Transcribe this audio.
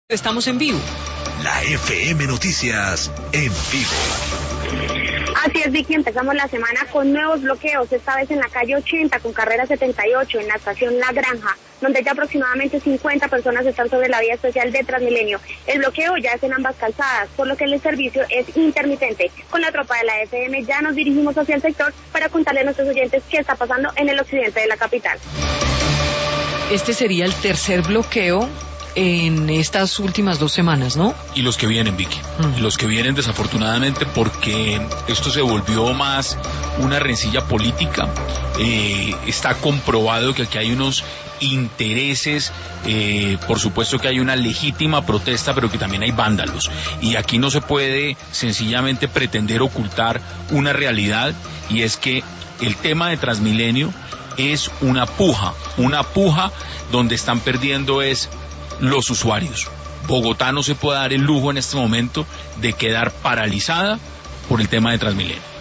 Estamos en vivo. La FM Noticias en vivo. Así es, Vicky, empezamos la semana con nuevos bloqueos, esta vez en la calle 80 con carrera 78 en la estación La Granja, donde ya aproximadamente 50 personas están sobre la vía especial de Transmilenio. El bloqueo ya es en ambas calzadas, por lo que el servicio es intermitente. Con la tropa de la FM ya nos dirigimos hacia el sector para contarle a nuestros oyentes qué está pasando en el occidente de la capital. Este sería el tercer bloqueo en estas últimas 2 semanas, ¿no? Y los que vienen, Vicky, los que vienen desafortunadamente porque esto se volvió más una rencilla política. Está comprobado que aquí hay unos intereses, por supuesto que hay una legítima protesta, pero que también hay vándalos. Y aquí no se puede sencillamente pretender ocultar una realidad, y es que el tema de Transmilenio es una puja donde están perdiendo es los usuarios. Bogotá no se puede dar el lujo en este momento de quedar paralizada por el tema de Transmilenio.